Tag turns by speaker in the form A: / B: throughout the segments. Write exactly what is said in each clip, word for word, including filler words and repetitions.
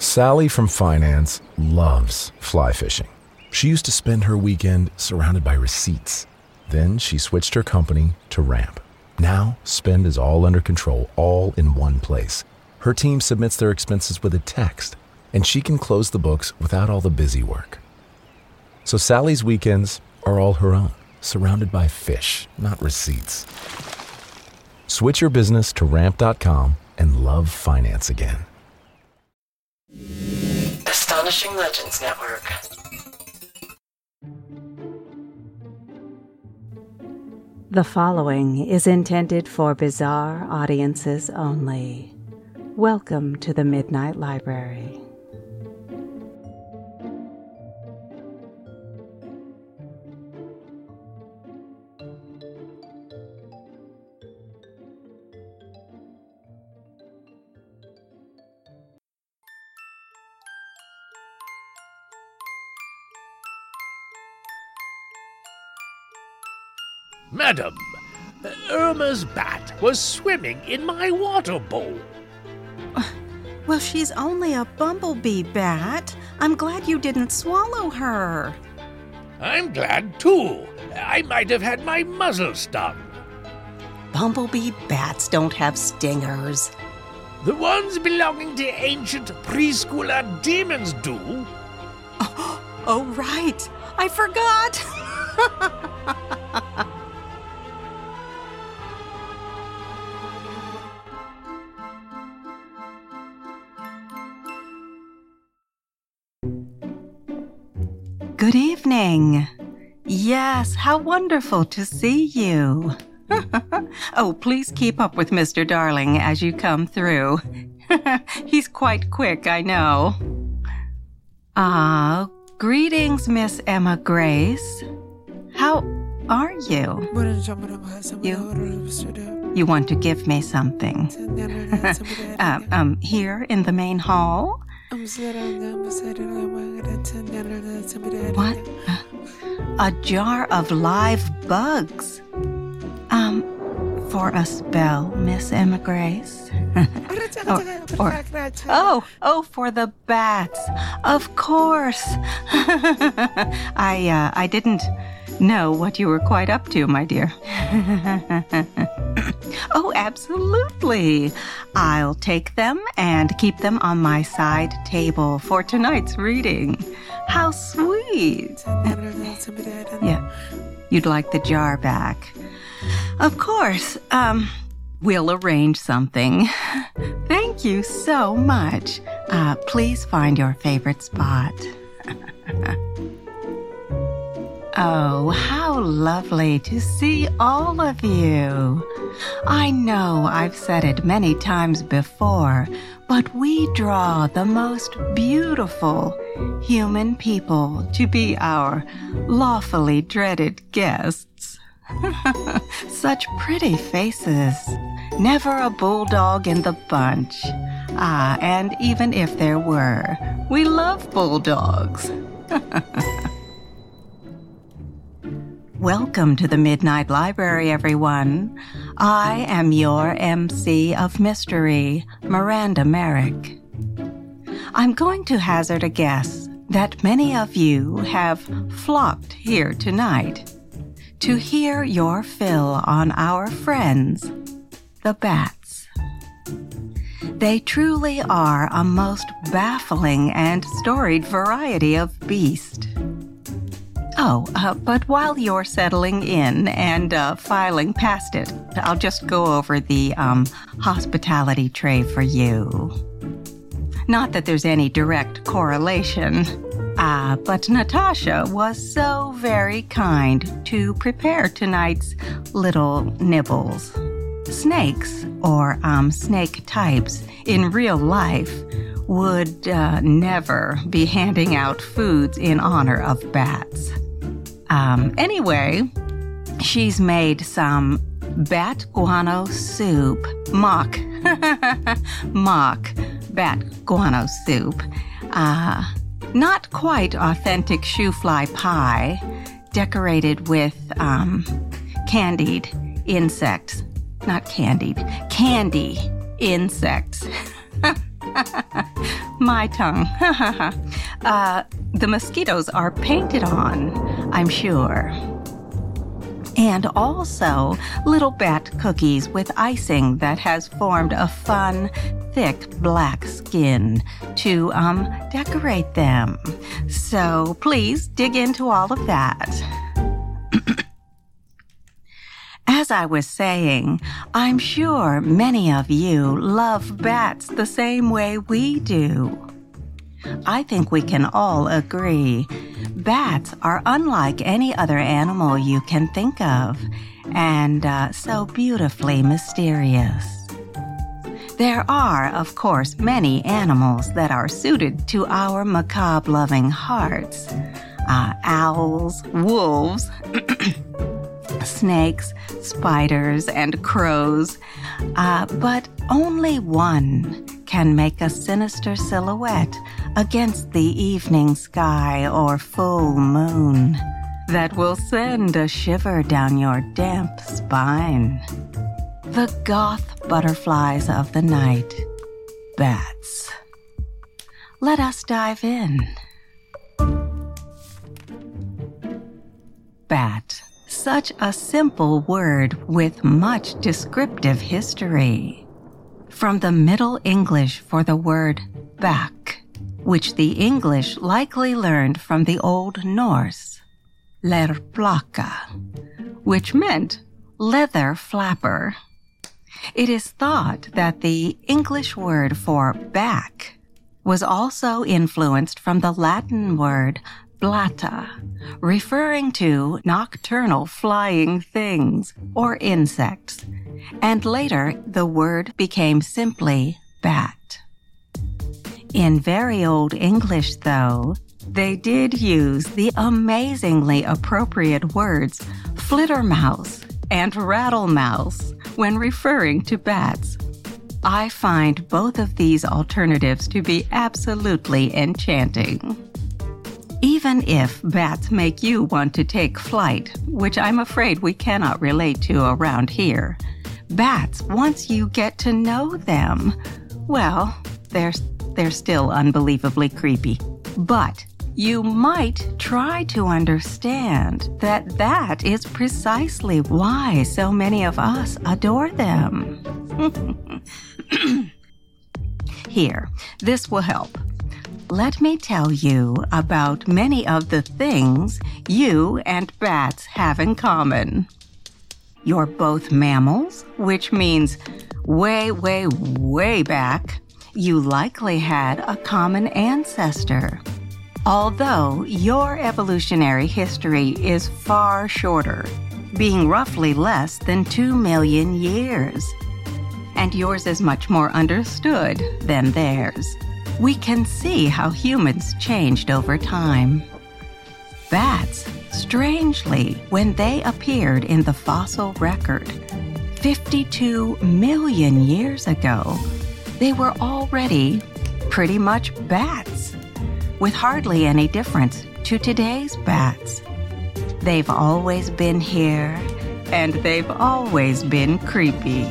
A: Sally from finance loves fly fishing. She used to spend her weekend surrounded by receipts. Then she switched her company to Ramp. Now, spend is all under control, all in one place. Her team submits their expenses with a text, and she can close the books without all the busy work. So Sally's weekends are all her own, surrounded by fish, not receipts. Switch your business to ramp dot com and love finance again.
B: Astonishing Legends Network.
C: The following is intended for bizarre audiences only. Welcome to the Midnight Library.
D: Madam, Irma's bat was swimming in my water bowl.
E: Well, she's only a bumblebee bat. I'm glad you didn't swallow her.
D: I'm glad, too. I might have had my muzzle stung.
E: Bumblebee bats don't have stingers.
D: The ones belonging to ancient preschooler demons do.
E: Oh, oh right. I forgot. Good evening. Yes, how wonderful to see you. Oh, please keep up with Mister Darling as you come through. He's quite quick, I know. Ah, greetings, Miss Emma Grace. How are you? You, you want to give me something? uh, um, here in the main hall? What? A jar of live bugs. Um, for a spell, Miss Emma Grace. or, or, oh, oh, for the bats. Of course. I, uh, I didn't know what you were quite up to, my dear. Oh, absolutely. I'll take them and keep them on my side table for tonight's reading. How sweet. Yeah, you'd like the jar back. Of course. Um, we'll arrange something. Thank you so much. Uh, please find your favorite spot. Oh, how lovely to see all of you. I know I've said it many times before, but we draw the most beautiful human people to be our lawfully dreaded guests. Such pretty faces. Never a bulldog in the bunch. Ah, and even if there were, we love bulldogs. Welcome to the Midnight Library, everyone. I am your M C of Mystery, Miranda Merrick. I'm going to hazard a guess that many of you have flocked here tonight to hear your fill on our friends, the bats. They truly are a most baffling and storied variety of beast. Oh, uh, but while you're settling in and uh, filing past it, I'll just go over the um, hospitality tray for you. Not that there's any direct correlation, uh, but Natasha was so very kind to prepare tonight's little nibbles. Snakes, or um, snake types, in real life would uh, never be handing out foods in honor of bats. Um, anyway, she's made some bat guano soup, mock, mock bat guano soup. Uh, not quite authentic shoe-fly pie, decorated with um, candied insects. Not candied, candy insects. my tongue. uh, the mosquitoes are painted on, I'm sure. And also little bat cookies with icing that has formed a fun, thick black skin to um decorate them. So please dig into all of that. As I was saying, I'm sure many of you love bats the same way we do. I think we can all agree bats are unlike any other animal you can think of, and uh, so beautifully mysterious. There are, of course, many animals that are suited to our macabre-loving hearts. Uh, owls, wolves, snakes, spiders, and crows. Uh, but only one can make a sinister silhouette against the evening sky or full moon that will send a shiver down your damp spine. The goth butterflies of the night, bats. Let us dive in. Bat. Such a simple word with much descriptive history. From the Middle English for the word back, which the English likely learned from the Old Norse, lerplaka, which meant leather flapper. It is thought that the English word for back was also influenced from the Latin word blatta, referring to nocturnal flying things or insects, and later the word became simply bat. In very Old English, though, they did use the amazingly appropriate words flittermouse and rattlemouse when referring to bats. I find both of these alternatives to be absolutely enchanting. Even if bats make you want to take flight, which I'm afraid we cannot relate to around here, bats, once you get to know them, well, they're, they're still unbelievably creepy. But you might try to understand that that is precisely why so many of us adore them. Here, this will help. Let me tell you about many of the things you and bats have in common. You're both mammals, which means way, way, way back, you likely had a common ancestor. Although your evolutionary history is far shorter, being roughly less than two million years. And yours is much more understood than theirs. We can see how humans changed over time. Bats, strangely, when they appeared in the fossil record, fifty-two million years ago, they were already pretty much bats, with hardly any difference to today's bats. They've always been here, and they've always been creepy.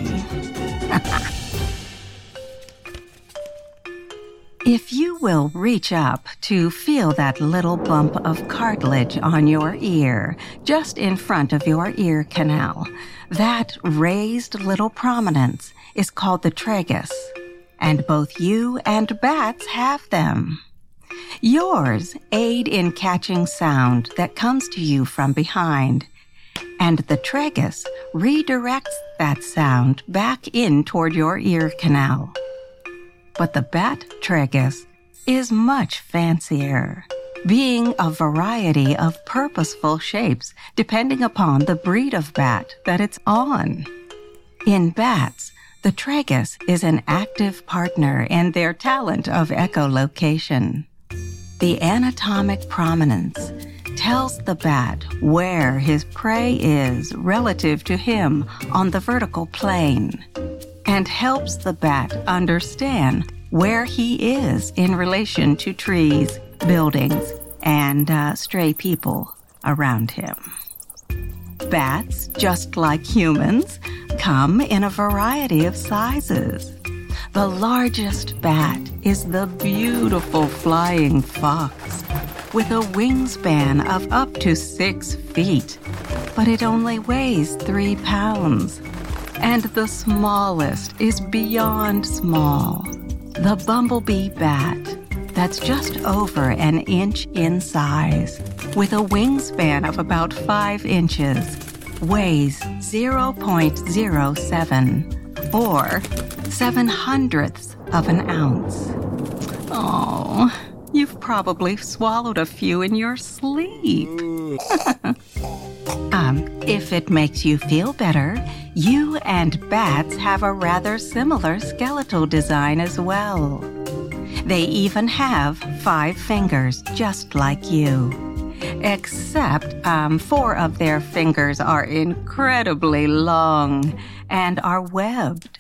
E: If you will reach up to feel that little bump of cartilage on your ear, just in front of your ear canal, that raised little prominence is called the tragus, and both you and bats have them. Yours aid in catching sound that comes to you from behind, and the tragus redirects that sound back in toward your ear canal. But the bat tragus is much fancier, being a variety of purposeful shapes depending upon the breed of bat that it's on. In bats, the tragus is an active partner in their talent of echolocation. The anatomic prominence tells the bat where his prey is relative to him on the vertical plane, and helps the bat understand where he is in relation to trees, buildings, and uh, stray people around him. Bats, just like humans, come in a variety of sizes. The largest bat is the beautiful flying fox, with a wingspan of up to six feet, but it only weighs three pounds. And the smallest is beyond small, the bumblebee bat, that's just over an inch in size, with a wingspan of about five inches, weighs zero point zero seven, or seven hundredths of an ounce. Oh, you've probably swallowed a few in your sleep. um, if it makes you feel better, you and bats have a rather similar skeletal design as well. They even have five fingers, just like you. Except um, four of their fingers are incredibly long and are webbed.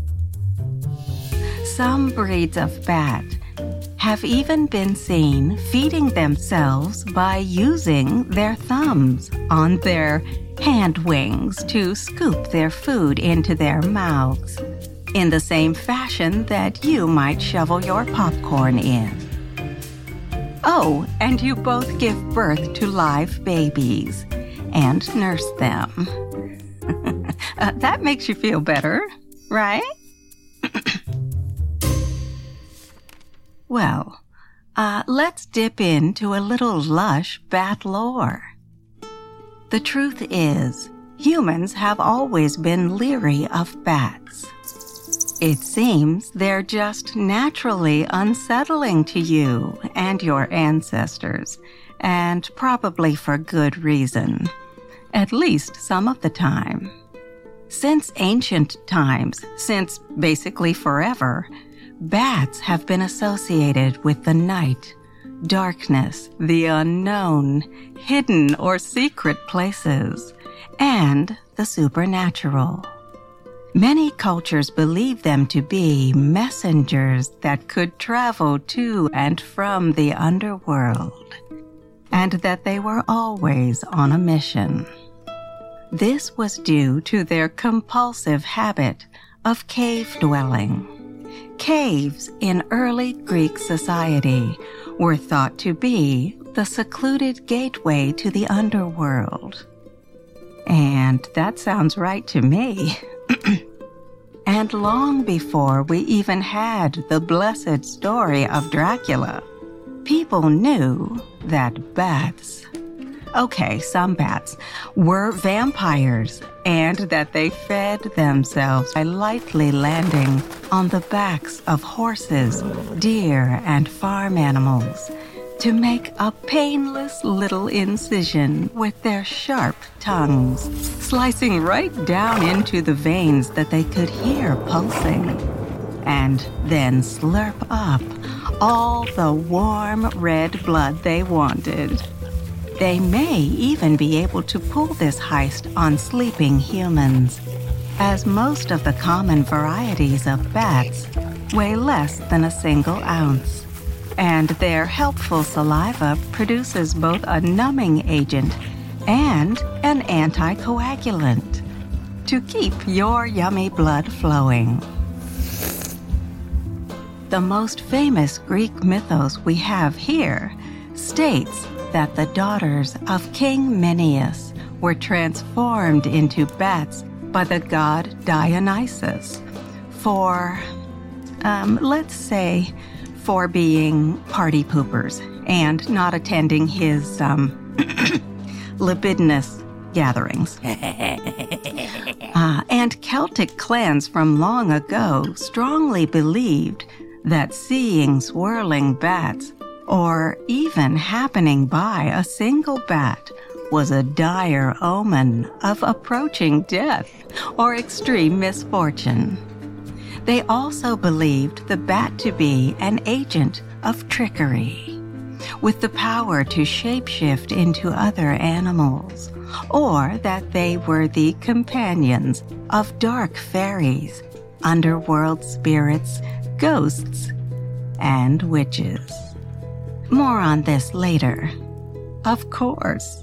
E: Some breeds of bat have even been seen feeding themselves by using their thumbs on their hand wings to scoop their food into their mouths, in the same fashion that you might shovel your popcorn in. Oh, and you both give birth to live babies and nurse them. uh, that makes you feel better, right? Well, uh, let's dip into a little lush bat lore. The truth is, humans have always been leery of bats. It seems they're just naturally unsettling to you and your ancestors, and probably for good reason, at least some of the time. Since ancient times, since basically forever, bats have been associated with the night, darkness, the unknown, hidden or secret places, and the supernatural. Many cultures believe them to be messengers that could travel to and from the underworld, and that they were always on a mission. This was due to their compulsive habit of cave dwelling. Caves in early Greek society were thought to be the secluded gateway to the underworld. And that sounds right to me. And long before we even had the blessed story of Dracula, people knew that bats, okay, some bats, were vampires, and that they fed themselves by lightly landing on the backs of horses, deer, and farm animals to make a painless little incision with their sharp tongues, slicing right down into the veins that they could hear pulsing, and then slurp up all the warm red blood they wanted. They may even be able to pull this heist on sleeping humans, as most of the common varieties of bats weigh less than a single ounce, and their helpful saliva produces both a numbing agent and an anticoagulant to keep your yummy blood flowing. The most famous Greek mythos we have here states that the daughters of King Minos were transformed into bats by the god Dionysus for, um, let's say, for being party poopers and not attending his, um, libidinous gatherings. uh, and Celtic clans from long ago strongly believed that seeing swirling bats or even happening by a single bat was a dire omen of approaching death or extreme misfortune. They also believed the bat to be an agent of trickery, with the power to shapeshift into other animals, or that they were the companions of dark fairies, underworld spirits, ghosts, and witches. More on this later, of course.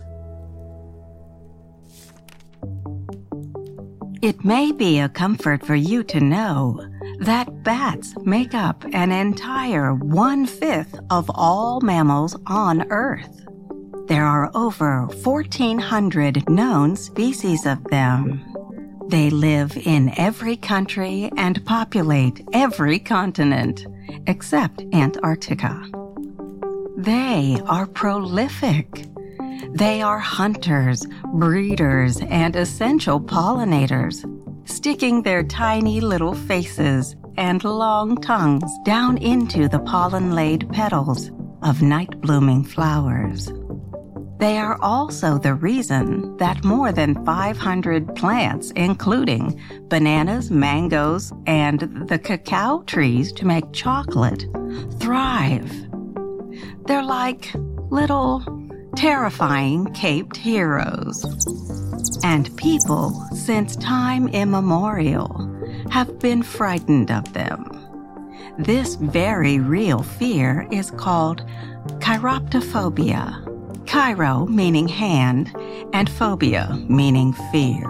E: It may be a comfort for you to know that bats make up an entire one-fifth of all mammals on Earth. There are over fourteen hundred known species of them. They live in every country and populate every continent, except Antarctica. They are prolific. They are hunters, breeders, and essential pollinators, sticking their tiny little faces and long tongues down into the pollen-laid petals of night-blooming flowers. They are also the reason that more than five hundred plants, including bananas, mangoes, and the cacao trees to make chocolate, thrive. They're like little, terrifying caped heroes. And people, since time immemorial, have been frightened of them. This very real fear is called chiroptophobia. Chiro meaning hand, and phobia meaning fear.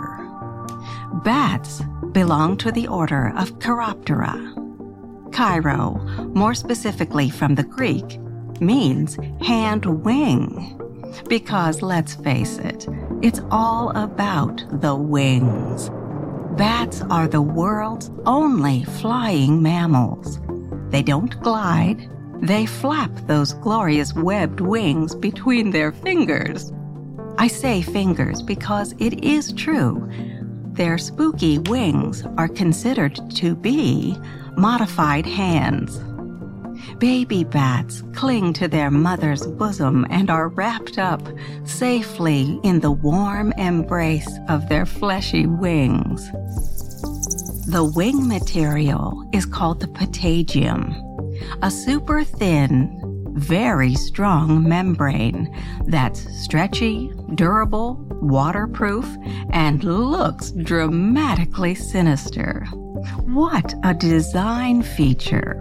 E: Bats belong to the order of Chiroptera. Chiro, more specifically from the Greek, means hand wing. Because let's face it, it's all about the wings. Bats are the world's only flying mammals. They don't glide. They flap those glorious webbed wings between their fingers. I say fingers because it is true. Their spooky wings are considered to be modified hands. Baby bats cling to their mother's bosom and are wrapped up safely in the warm embrace of their fleshy wings. The wing material is called the patagium, a super thin, very strong membrane that's stretchy, durable, waterproof, and looks dramatically sinister. What a design feature!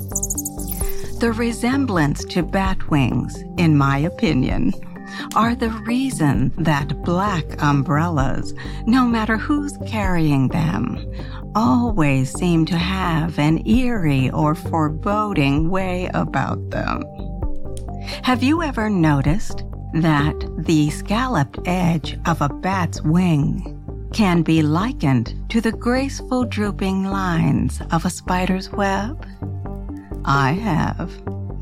E: The resemblance to bat wings, in my opinion, are the reason that black umbrellas, no matter who's carrying them, always seem to have an eerie or foreboding way about them. Have you ever noticed that the scalloped edge of a bat's wing can be likened to the graceful drooping lines of a spider's web? I have.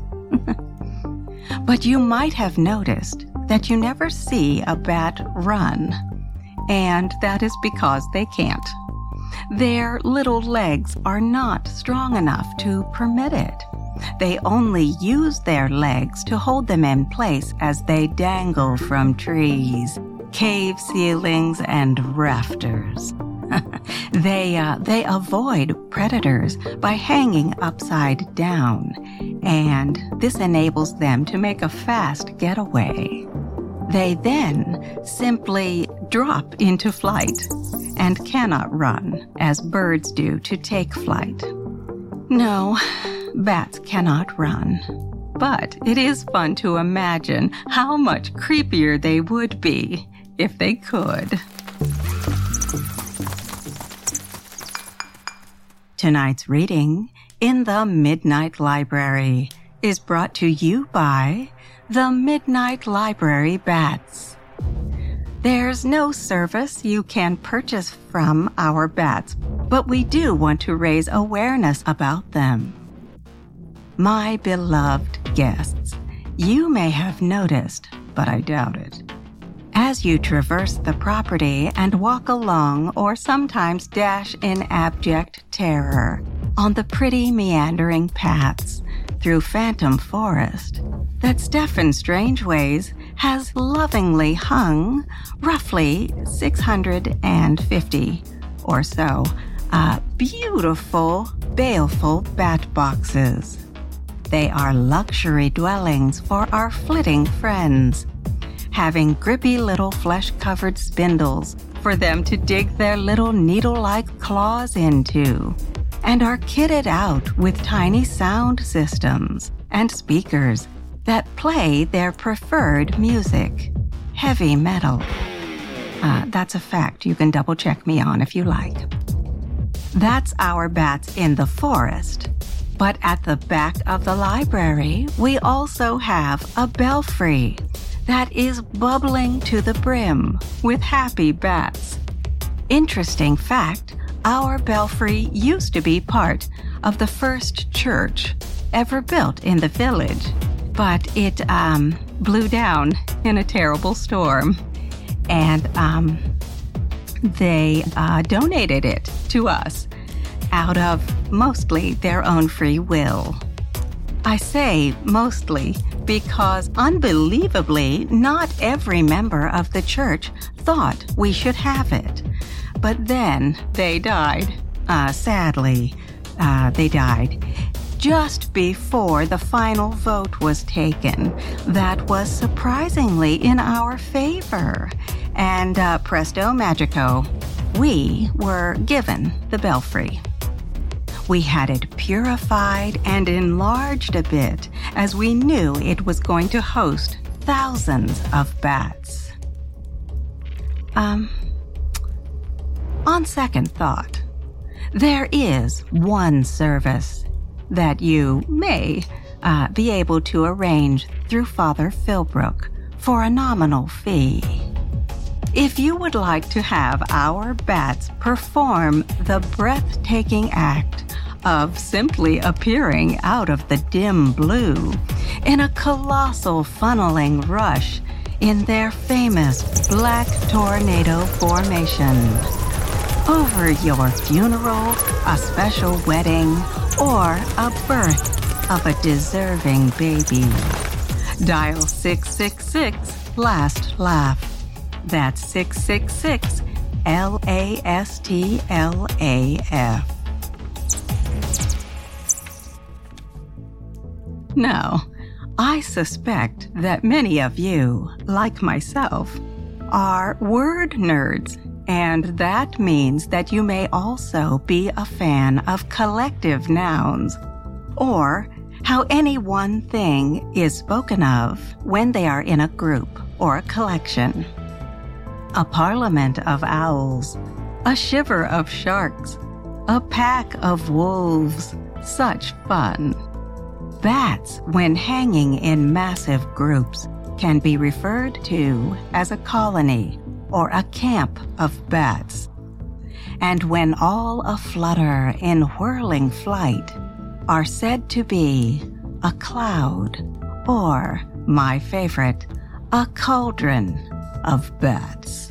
E: But you might have noticed that you never see a bat run, and that is because they can't. Their little legs are not strong enough to permit it. They only use their legs to hold them in place as they dangle from trees, cave ceilings, and rafters. they, uh, they avoid predators by hanging upside down, and this enables them to make a fast getaway. They then simply drop into flight and cannot run as birds do to take flight. No, bats cannot run, but it is fun to imagine how much creepier they would be if they could. Tonight's reading, In the Midnight Library, is brought to you by the Midnight Library Bats. There's no service you can purchase from our bats, but we do want to raise awareness about them. My beloved guests, you may have noticed, but I doubt it, as you traverse the property and walk along or sometimes dash in abject terror on the pretty meandering paths through Phantom Forest, that Stefan Strangeways has lovingly hung roughly six hundred fifty or so uh, beautiful, baleful bat boxes. They are luxury dwellings for our flitting friends, having grippy little flesh-covered spindles for them to dig their little needle-like claws into, and are kitted out with tiny sound systems and speakers that play their preferred music, heavy metal. Uh, that's a fact you can double-check me on if you like. That's our bats in the forest. But at the back of the library, we also have a belfry that is bubbling to the brim with happy bats. Interesting fact, our belfry used to be part of the first church ever built in the village, but it um, blew down in a terrible storm, and um, they uh, donated it to us out of mostly their own free will. I say mostly because, unbelievably, not every member of the church thought we should have it. But then they died. Uh, sadly, uh, they died just before the final vote was taken. That was surprisingly in our favor. And uh, presto magico, we were given the belfry. We had it purified and enlarged a bit, as we knew it was going to host thousands of bats. Um, on second thought, there is one service that you may uh, be able to arrange through Father Philbrook for a nominal fee. If you would like to have our bats perform the breathtaking act of simply appearing out of the dim blue in a colossal funneling rush in their famous black tornado formation, over your funeral, a special wedding, or a birth of a deserving baby, dial six six six last laugh. That's six six six L A S T L A F. Now, I suspect that many of you, like myself, are word nerds, and that means that you may also be a fan of collective nouns, or how any one thing is spoken of when they are in a group or a collection. A parliament of owls, a shiver of sharks, a pack of wolves, such fun. Bats, when hanging in massive groups, can be referred to as a colony or a camp of bats. And when all aflutter in whirling flight, are said to be a cloud, or, my favorite, a cauldron of bats.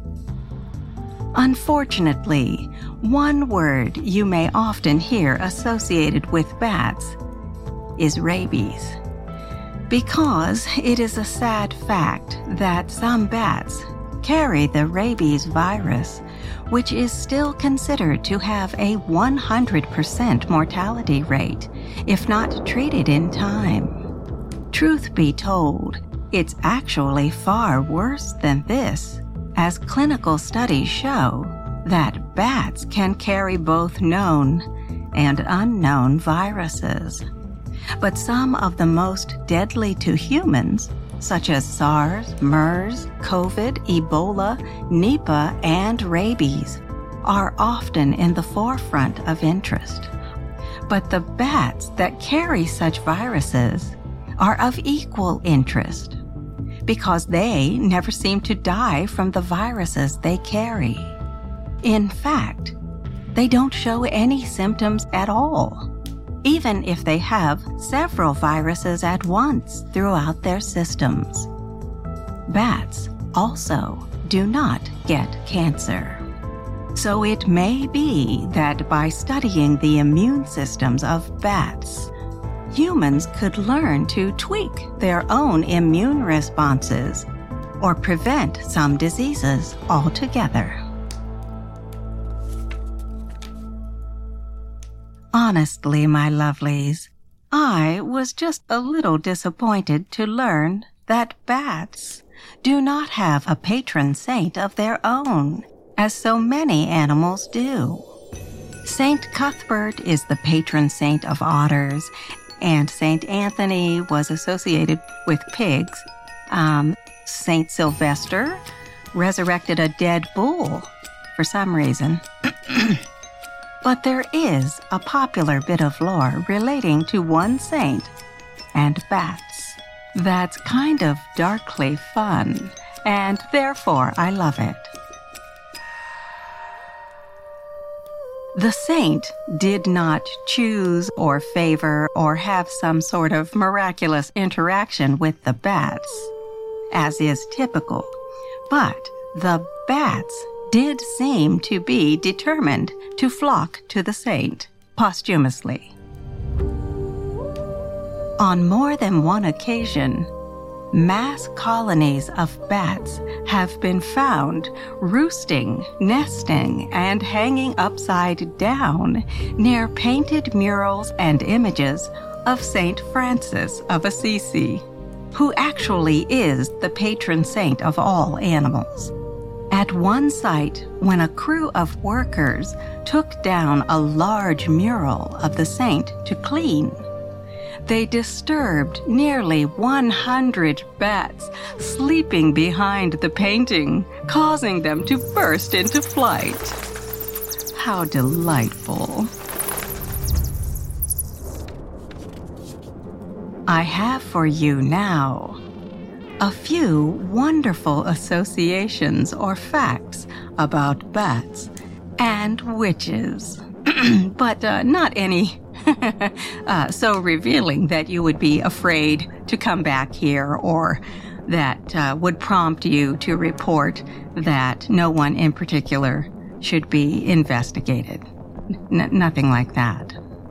E: Unfortunately, one word you may often hear associated with bats is rabies, because it is a sad fact that some bats carry the rabies virus, which is still considered to have a one hundred percent mortality rate if not treated in time. Truth be told, it's actually far worse than this, as clinical studies show that bats can carry both known and unknown viruses. But some of the most deadly to humans, such as SARS, MERS, COVID, Ebola, Nipah, and rabies, are often in the forefront of interest. But the bats that carry such viruses are of equal interest, because they never seem to die from the viruses they carry. In fact, they don't show any symptoms at all, even if they have several viruses at once throughout their systems. Bats also do not get cancer. So it may be that by studying the immune systems of bats, humans could learn to tweak their own immune responses or prevent some diseases altogether. Honestly, my lovelies, I was just a little disappointed to learn that bats do not have a patron saint of their own, as so many animals do. Saint Cuthbert is the patron saint of otters, and Saint Anthony was associated with pigs. Um, Saint Sylvester resurrected a dead bull for some reason. But there is a popular bit of lore relating to one saint and bats that's kind of darkly fun, and therefore I love it. The saint did not choose or favor or have some sort of miraculous interaction with the bats, as is typical, but the bats did seem to be determined to flock to the saint posthumously. On more than one occasion, mass colonies of bats have been found roosting, nesting, and hanging upside down near painted murals and images of Saint Francis of Assisi, who actually is the patron saint of all animals. At one site, when a crew of workers took down a large mural of the saint to clean, they disturbed nearly one hundred bats sleeping behind the painting, causing them to burst into flight. How delightful. I have for you now a few wonderful associations or facts about bats and witches, but uh, not any uh, so revealing that you would be afraid to come back here, or that uh, would prompt you to report that no one in particular should be investigated. N- nothing like that.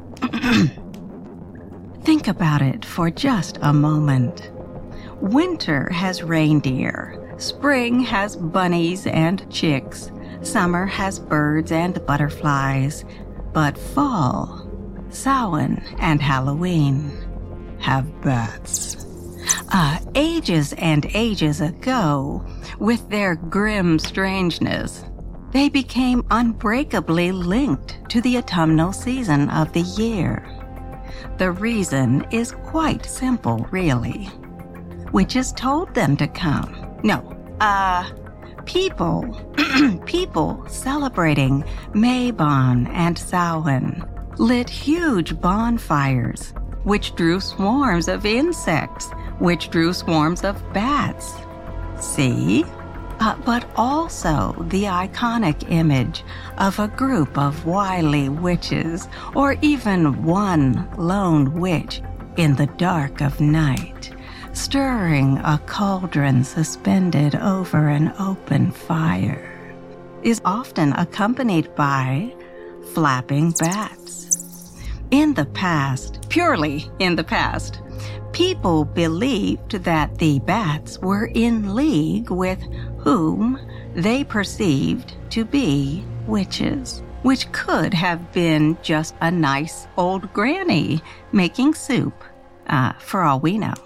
E: Think about it for just a moment. Winter has reindeer, spring has bunnies and chicks, summer has birds and butterflies, but fall, Samhain, and Halloween have bats. Uh, ages and ages ago, with their grim strangeness, they became unbreakably linked to the autumnal season of the year. The reason is quite simple, really. Witches told them to come. No, uh, people, people celebrating Mabon and Samhain lit huge bonfires, which drew swarms of insects, which drew swarms of bats. See? Uh, but also the iconic image of a group of wily witches, or even one lone witch in the dark of night, stirring a cauldron suspended over an open fire, is often accompanied by flapping bats. In the past, purely in the past, people believed that the bats were in league with whom they perceived to be witches, which could have been just a nice old granny making soup, uh, for all we know.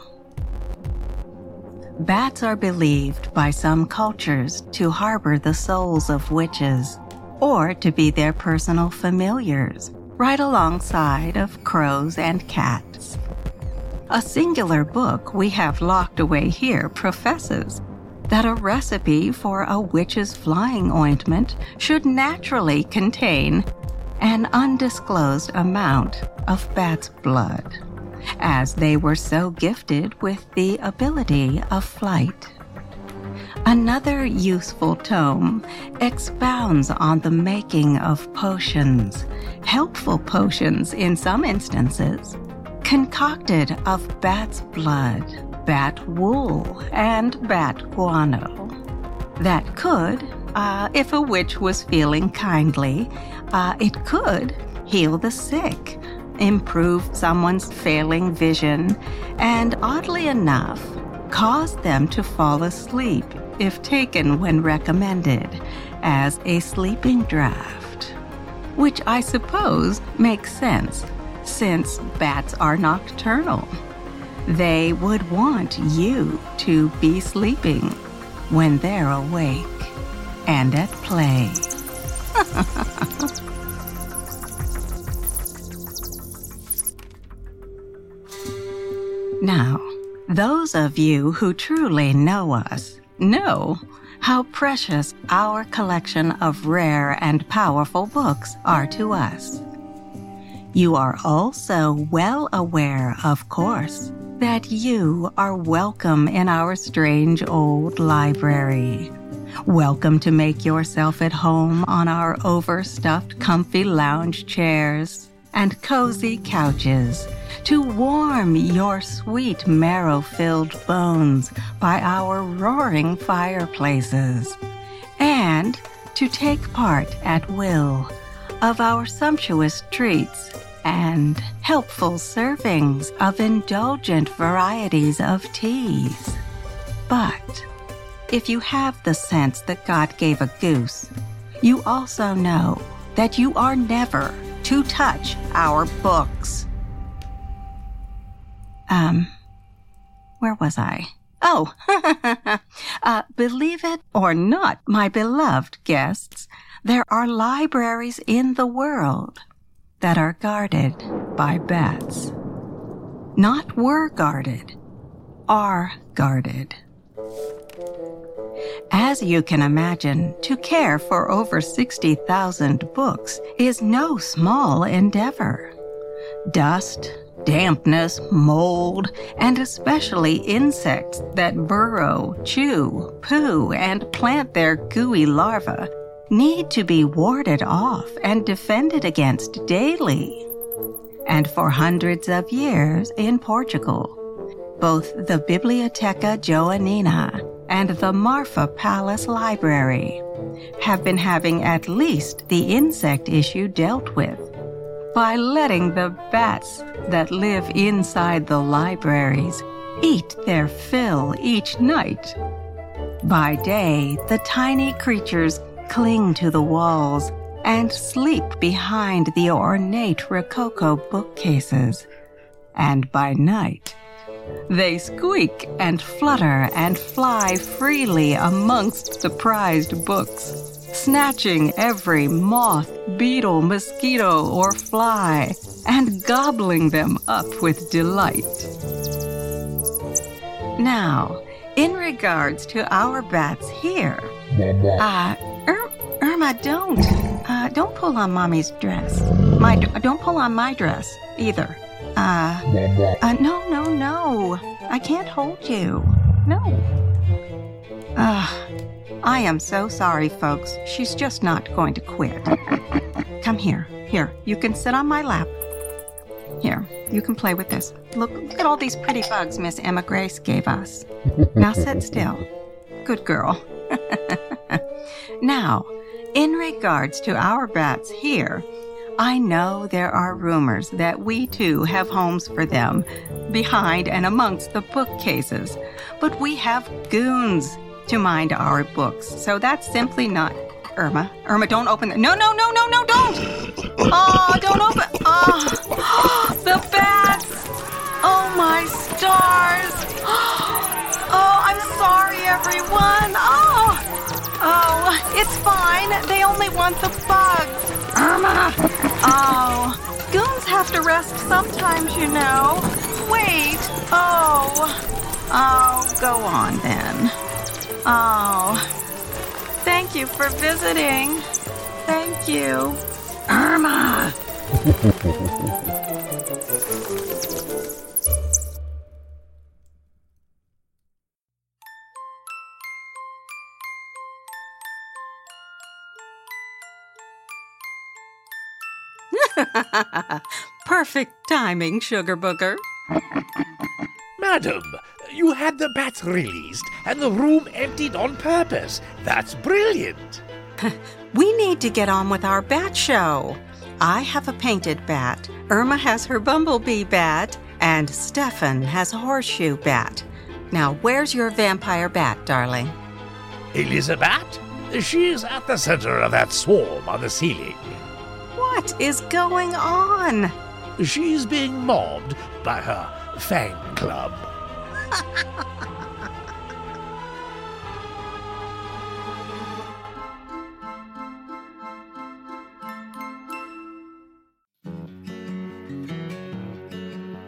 E: Bats are believed by some cultures to harbor the souls of witches, or to be their personal familiars, right alongside of crows and cats. A singular book we have locked away here professes that a recipe for a witch's flying ointment should naturally contain an undisclosed amount of bat's blood, as they were so gifted with the ability of flight. Another useful tome expounds on the making of potions, helpful potions in some instances, concocted of bat's blood, bat wool, and bat guano, that could, uh, if a witch was feeling kindly, uh, it could heal the sick, improve someone's failing vision, and oddly enough, cause them to fall asleep if taken when recommended as a sleeping draught, which I suppose makes sense since bats are nocturnal. They would want you to be sleeping when they're awake and at play. Now, those of you who truly know us know how precious our collection of rare and powerful books are to us. You are also well aware, of course, that you are welcome in our strange old library. Welcome to make yourself at home on our overstuffed, comfy lounge chairs and cozy couches, to warm your sweet marrow-filled bones by our roaring fireplaces, and to take part at will of our sumptuous treats and helpful servings of indulgent varieties of teas. But if you have the sense that God gave a goose, you also know that you are never to touch our books. Um, where was I? Oh, uh, believe it or not, my beloved guests, there are libraries in the world that are guarded by bats. Not were guarded, are guarded. As you can imagine, to care for over sixty thousand books is no small endeavor. Dust, dampness, mold, and especially insects that burrow, chew, poo, and plant their gooey larvae need to be warded off and defended against daily. And for hundreds of years in Portugal, both the Biblioteca Joanina and the Marfa Palace Library have been having at least the insect issue dealt with by letting the bats that live inside the libraries eat their fill each night. By day, the tiny creatures cling to the walls and sleep behind the ornate Rococo bookcases. And by night, they squeak and flutter and fly freely amongst the prized books, snatching every moth, beetle, mosquito, or fly, and gobbling them up with delight. Now, in regards to our bats here, uh, Ir- Irma, don't, uh, don't pull on Mommy's dress. My, don't pull on my dress either. Uh, uh, no, no, no. I can't hold you. No. Uh, I am so sorry, folks. She's just not going to quit. Come here. Here, you can sit on my lap. Here, you can play with this. Look, look at all these pretty bugs Miss Emma Grace gave us. Now sit still. Good girl. Now, in regards to our bats here, I know there are rumors that we too have homes for them behind and amongst the bookcases, but we have goons to mind our books, so that's simply not... Irma, Irma, don't open the... No, no, no, no, no, don't! Oh, don't open... Oh, the bats! Oh, my stars! Oh, I'm sorry, everyone! Oh, oh, it's fine. They only want the bugs. Irma! Oh, goons have to rest sometimes, you know. Wait. Oh. Oh, go on then. Oh. Thank you for visiting. Thank you. Irma! Perfect timing, Sugar Booger.
D: Madam, you had the bats released and the room emptied on purpose. That's brilliant.
E: We need to get on with our bat show. I have a painted bat, Irma has her bumblebee bat, and Stefan has a horseshoe bat. Now, where's your vampire bat, darling?
D: Elizabeth? She's at the center of that swarm on the ceiling.
E: What is going on?
D: She's being mobbed by her fan club.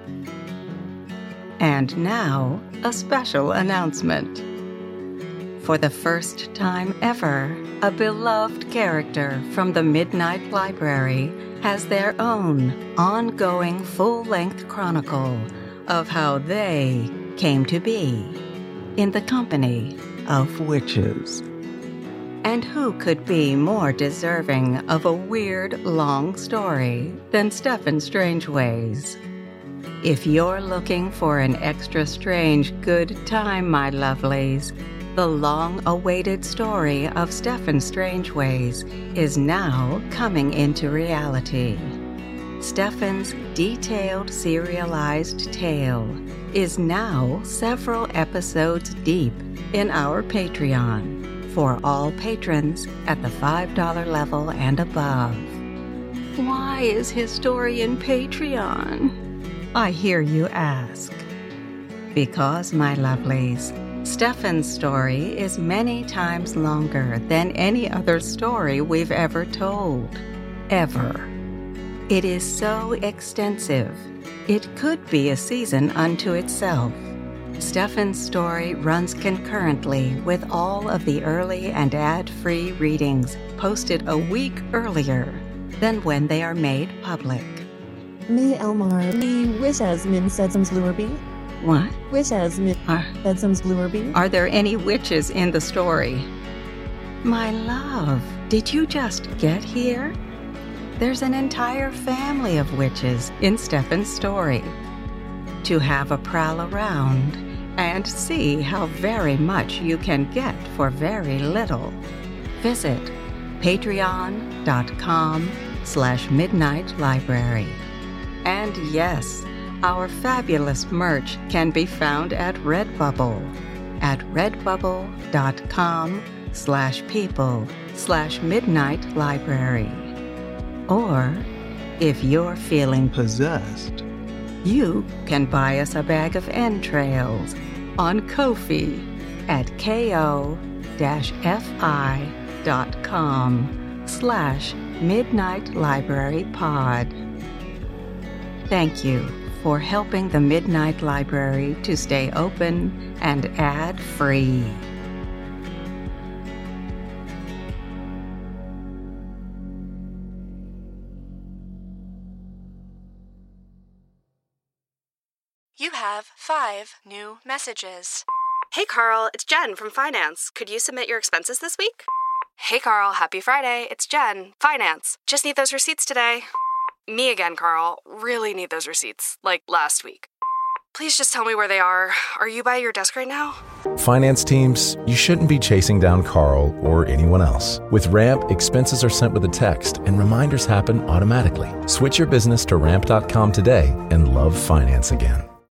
E: And now, a special announcement. For the first time ever, a beloved character from the Midnight Library has their own ongoing full-length chronicle of how they came to be in the company of witches. And who could be more deserving of a weird, long story than Stephen Strangeways? If you're looking for an extra strange good time, my lovelies, the long-awaited story of Stephen Strangeways is now coming into reality. Stephen's detailed serialized tale is now several episodes deep in our Patreon for all patrons at the five dollar level and above. Why is his story in Patreon? I hear you ask. Because, my lovelies, Stephen's story is many times longer than any other story we've ever told. Ever. It is so extensive, it could be a season unto itself. Stephen's story runs concurrently with all of the early and ad-free readings posted a week earlier than when they are made public.
F: Me Elmar Lee Wishes-min Sedsums Lurby.
E: What?
F: Wishes-min
E: Are,
F: Sedsums Lurby.
E: are there any witches in the story? My love, did you just get here? There's an entire family of witches in Stephen's story. To have a prowl around and see how very much you can get for very little, visit patreon.com slash midnight library. And yes, our fabulous merch can be found at Redbubble at redbubble.com slash people slash midnight library. Or, if you're feeling possessed, you can buy us a bag of entrails on Ko-fi at ko-fi.com slash midnight library pod. Thank you for helping the Midnight Library to stay open and ad-free.
G: You have five new messages. Hey Carl, it's Jen from Finance. Could you submit your expenses this week? Hey Carl, happy Friday. It's Jen, Finance. Just need those receipts today. Me again, Carl. Really need those receipts, like last week. Please just tell me where they are. Are you by your desk right now?
A: Finance teams, you shouldn't be chasing down Carl or anyone else. With Ramp, expenses are sent with a text and reminders happen automatically. Switch your business to ramp dot com today and love finance again.